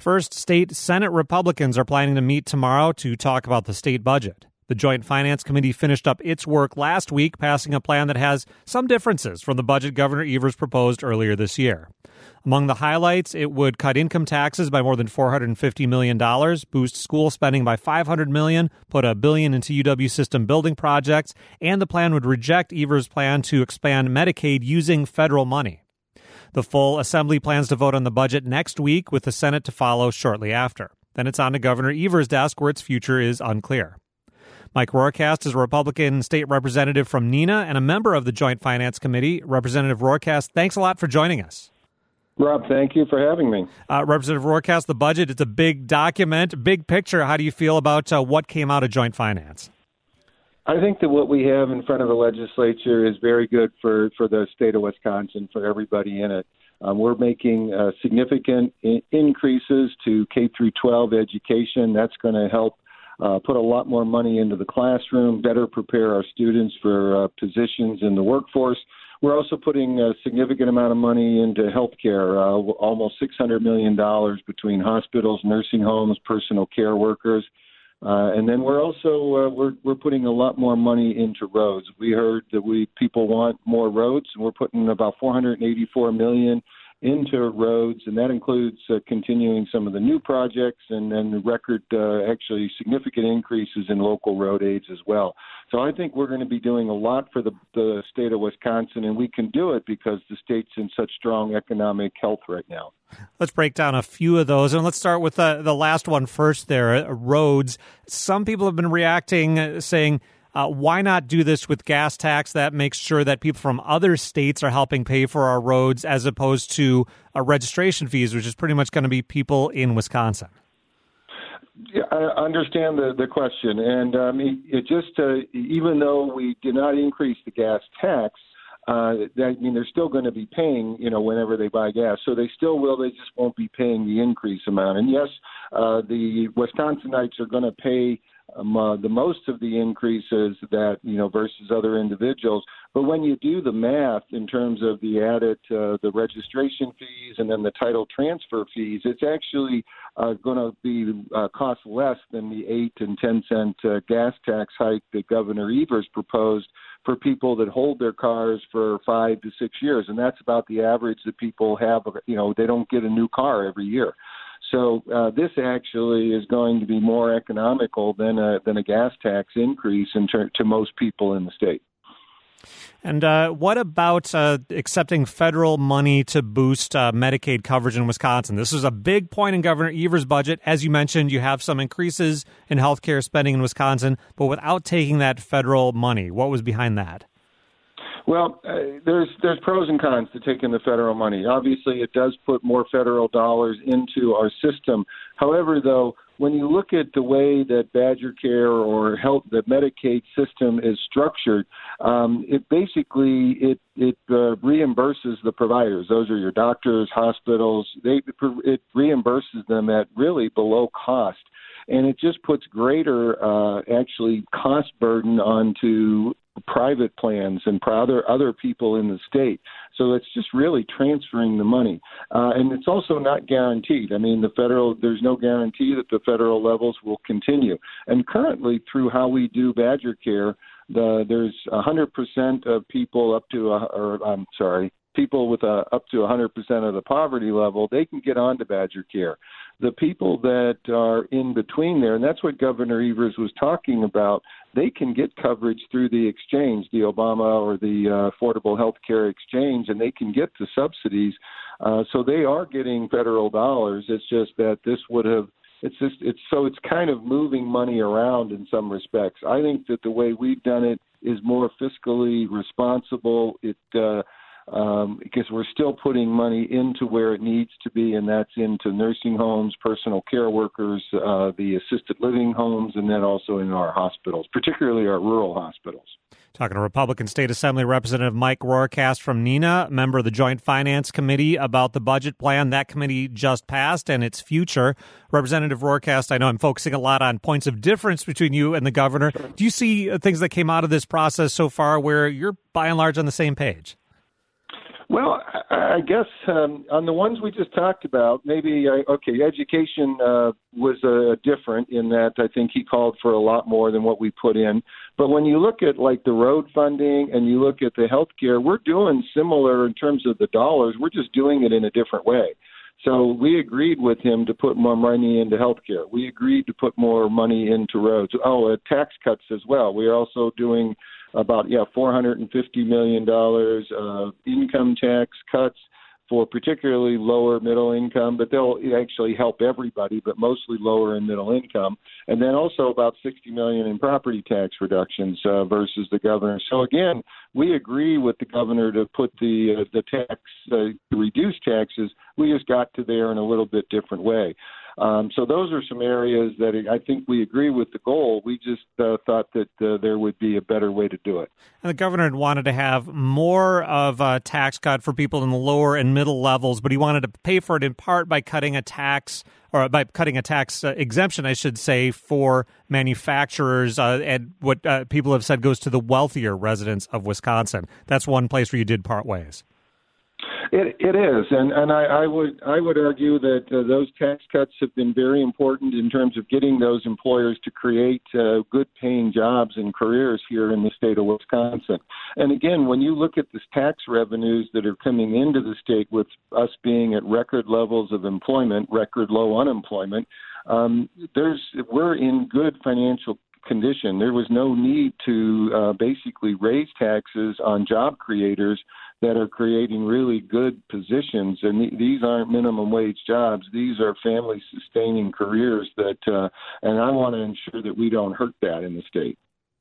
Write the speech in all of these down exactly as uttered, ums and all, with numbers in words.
First, state Senate Republicans are planning to meet tomorrow to talk about the state budget. The Joint Finance Committee finished up its work last week, passing a plan that has some differences from the budget Governor Evers proposed earlier this year. Among the highlights, it would cut income taxes by more than four hundred fifty million dollars, boost school spending by five hundred million dollars, put a billion into U W system building projects, and the plan would reject Evers' plan to expand Medicaid using federal money. The full Assembly plans to vote on the budget next week, with the Senate to follow shortly after. Then it's on to Governor Evers' desk, where its future is unclear. Mike Rorcast is a Republican state representative from Neenah and a member of the Joint Finance Committee. Representative Rorcast, thanks a lot for joining us. Rob, thank you for having me. Uh, Representative Rorcast, the budget, it's a big document, big picture. How do you feel about uh, what came out of Joint Finance? I think that what we have in front of the legislature is very good for, for the state of Wisconsin, for everybody in it. Um, we're making uh, significant in- increases to K through twelve education. That's going to help uh, put a lot more money into the classroom, better prepare our students for uh, positions in the workforce. We're also putting a significant amount of money into health care, uh, almost six hundred million dollars between hospitals, nursing homes, personal care workers. Uh, and then we're also uh, we're we're putting a lot more money into roads. We heard that we people want more roads, and we're putting about four hundred eighty-four million dollars into roads, and that includes uh, continuing some of the new projects and then record uh, actually significant increases in local road aids as well. So I think we're going to be doing a lot for the, the state of Wisconsin, and we can do it because the state's in such strong economic health right now. Let's break down a few of those, and let's start with the, the last one first there, uh, roads. Some people have been reacting, uh, saying, uh, why not do this with gas tax? That makes sure that people from other states are helping pay for our roads as opposed to uh, registration fees, which is pretty much going to be people in Wisconsin. Yeah, I understand the, the question. And um, it, it just, uh, even though we did not increase the gas tax, Uh, that, I mean, they're still going to be paying, you know, whenever they buy gas. So they still will. They just won't be paying the increase amount. And yes, uh, the Wisconsinites are going to pay um, uh, the most of the increases that, you know, versus other individuals. But when you do the math in terms of the added, uh, the registration fees and then the title transfer fees, it's actually uh, going to be uh, cost less than the eight and ten cent uh, gas tax hike that Governor Evers proposed for people that hold their cars for five to six years. And that's about the average that people have. You know, they don't get a new car every year. So uh, this actually is going to be more economical than a, than a gas tax increase in ter- to most people in the state. And uh, what about uh, accepting federal money to boost uh, Medicaid coverage in Wisconsin? This was a big point in Governor Evers' budget. As you mentioned, you have some increases in health care spending in Wisconsin, but without taking that federal money. What was behind that? Well, uh, there's there's pros and cons to taking the federal money. Obviously, it does put more federal dollars into our system. However, though, when you look at the way that Badger Care or health, the Medicaid system is structured, um, it basically it it uh, reimburses the providers. Those are your doctors, hospitals. They it reimburses them at really below cost, and it just puts greater uh, actually cost burden onto private plans and other other people in the state. So it's just really transferring the money. Uh, and it's also not guaranteed. I mean, the federal, there's no guarantee that the federal levels will continue. And currently, through how we do Badger Care, the, there's one hundred percent of people up to, a, or I'm sorry, people with a, up to one hundred percent of the poverty level, they can get onto Badger Care. The people that are in between there, and that's what Governor Evers was talking about, they can get coverage through the exchange, the Obama or the uh, Affordable Health Care Exchange, and they can get the subsidies. Uh, so they are getting federal dollars. It's just that this would have, it's just, it's so it's kind of moving money around in some respects. I think that the way we've done it is more fiscally responsible. It, uh, Um, because we're still putting money into where it needs to be, and that's into nursing homes, personal care workers, uh, the assisted living homes, and then also in our hospitals, particularly our rural hospitals. Talking to Republican State Assembly Representative Mike Rorcast from Neenah, member of the Joint Finance Committee, about the budget plan. That committee just passed and its future. Representative Rorcast, I know I'm focusing a lot on points of difference between you and the governor. Do you see things that came out of this process so far where you're by and large on the same page? Well, I I guess um, on the ones we just talked about, maybe, I, okay, education uh, was uh, different in that I think he called for a lot more than what we put in. But when you look at like the road funding and you look at the health care, we're doing similar in terms of the dollars. We're just doing it in a different way. So we agreed with him to put more money into healthcare. We agreed to put more money into roads. Oh, uh, tax cuts as well. We are also doing about, yeah, four hundred fifty million dollars uh, income tax cuts for particularly lower middle income, but they'll actually help everybody, but mostly lower and middle income. And then also about sixty million dollars in property tax reductions uh, versus the governor. So again, we agree with the governor to put the uh, the tax, uh, to reduce taxes. We just got to there in a little bit different way. Um, so those are some areas that I think we agree with the goal. We just uh, thought that uh, there would be a better way to do it. And the governor wanted to have more of a tax cut for people in the lower and middle levels, but he wanted to pay for it in part by cutting a tax or by cutting a tax uh, exemption, I should say, for manufacturers, uh, and what uh, people have said goes to the wealthier residents of Wisconsin. That's one place where you did part ways. It, it is, and and I, I would I would argue that uh, those tax cuts have been very important in terms of getting those employers to create uh, good-paying jobs and careers here in the state of Wisconsin. And again, when you look at the tax revenues that are coming into the state, with us being at record levels of employment, record low unemployment, um, there's we're in good financial condition. There was no need to uh, basically raise taxes on job creators that are creating really good positions. And th- these aren't minimum wage jobs. These are family sustaining careers that, uh, and I want to ensure that we don't hurt that in the state.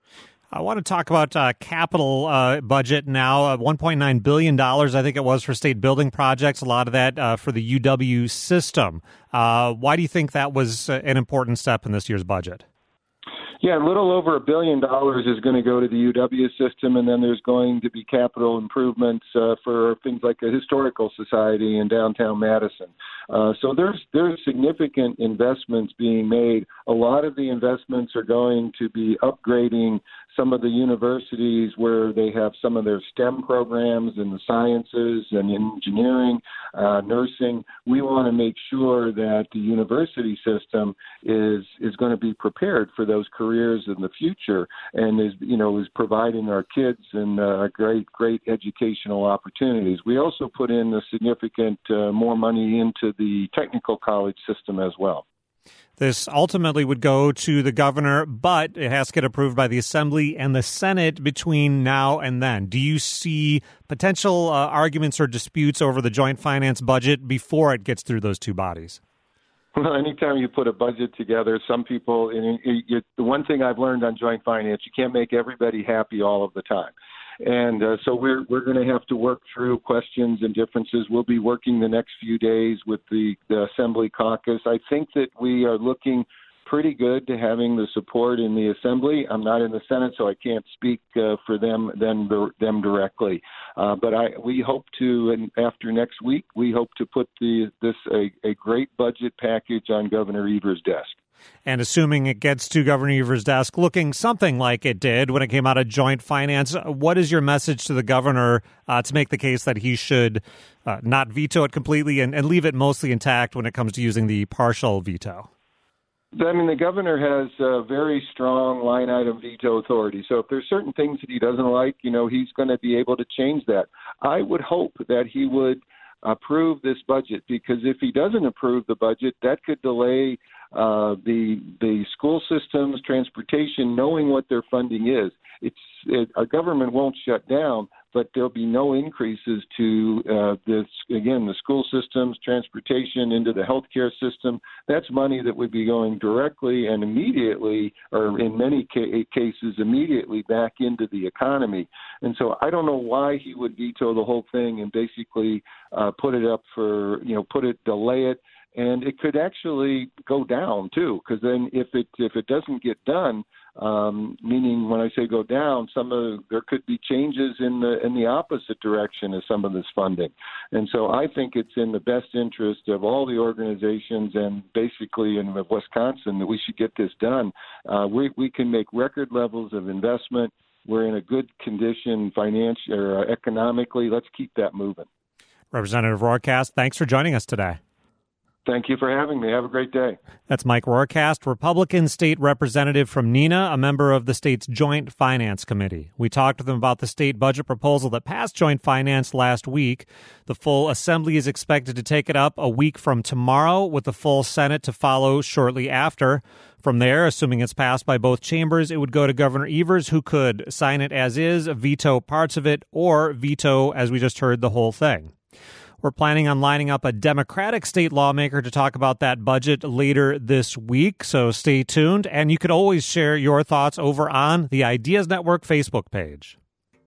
I want to talk about uh, capital uh, budget now, uh, one point nine billion dollars, I think it was, for state building projects, a lot of that uh, for the U W system. Uh, why do you think that was uh, an important step in this year's budget? Yeah, a little over a billion dollars is going to go to the U W system, and then there's going to be capital improvements uh, for things like a historical society in downtown Madison. Uh, so there's there's significant investments being made. A lot of the investments are going to be upgrading some of the universities where they have some of their STEM programs in the sciences and engineering, uh, nursing. We want to make sure that the university system is is going to be prepared for those careers in the future, and is you know is providing our kids and uh, great great educational opportunities. We also put in a significant uh, more money into the technical college system as well. This ultimately would go to the governor, but it has to get approved by the Assembly and the Senate between now and then. Do you see potential uh, arguments or disputes over the joint finance budget before it gets through those two bodies? Well, anytime you put a budget together, some people, and it, it, the one thing I've learned on joint finance, you can't make everybody happy all of the time. And uh, so we're we're going to have to work through questions and differences. We'll be working the next few days with the, the Assembly caucus. I think that we are looking pretty good to having the support in the Assembly. I'm not in the Senate, so I can't speak uh, for them them them directly. Uh, but I we hope to, and after next week, we hope to put the this a, a great budget package on Governor Evers' desk. And assuming it gets to Governor Evers' desk looking something like it did when it came out of joint finance, what is your message to the governor uh, to make the case that he should uh, not veto it completely and, and leave it mostly intact when it comes to using the partial veto? I mean, the governor has a very strong line item veto authority. So if there's certain things that he doesn't like, you know, he's going to be able to change that. I would hope that he would approve this budget, because if he doesn't approve the budget, that could delay uh, the the school systems, transportation, knowing what their funding is. It's it, our government won't shut down, but there'll be no increases to uh, this again the school systems, transportation, into the healthcare system. That's money that would be going directly and immediately, or in many ca- cases immediately, back into the economy. And so I don't know why he would veto the whole thing and basically uh, put it up for you know put it delay it. And it could actually go down too, because then if it if it doesn't get done, um, meaning when I say go down, some of there could be changes in the in the opposite direction of some of this funding. And so I think it's in the best interest of all the organizations and basically in Wisconsin that we should get this done. Uh, we we can make record levels of investment. We're in a good condition financially or economically. Let's keep that moving. Representative Rohrkast, thanks for joining us today. Thank you for having me. Have a great day. That's Mike Rohrkast, Republican state representative from Neenah, a member of the state's Joint Finance Committee. We talked with him about the state budget proposal that passed Joint Finance last week. The full assembly is expected to take it up a week from tomorrow, with the full Senate to follow shortly after. From there, assuming it's passed by both chambers, it would go to Governor Evers, who could sign it as is, veto parts of it, or veto, as we just heard, the whole thing. We're planning on lining up a Democratic state lawmaker to talk about that budget later this week, so stay tuned. And you could always share your thoughts over on the Ideas Network Facebook page.